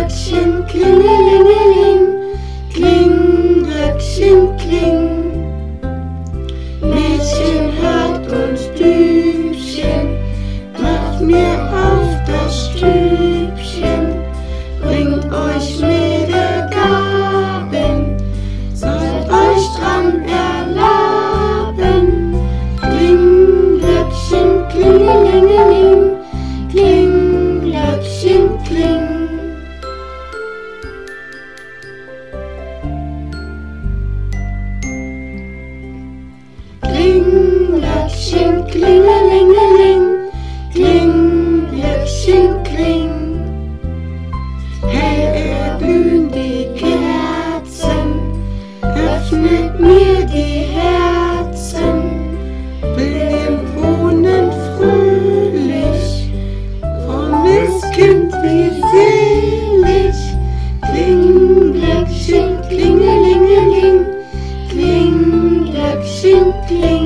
Glöckchen, klingelingeling, kling, Glöckchen, kling. Mädchen, hört und Dübchen, macht mir auf das Stübchen, bringt euch milde Gaben, sollt euch dran erlaben. Kling, Glöckchen, klingelingeling, kling, Glöckchen, kling. Kling, Glöckchen, klingelingeling, kling, Glöckchen, kling. Hell erglühen die Kerzen, öffnet mir die Herzen, will im Wohnen fröhlich, frommes Kind wie selig. Kling, Glöckchen, klingelingeling, kling, Glöckchen, kling.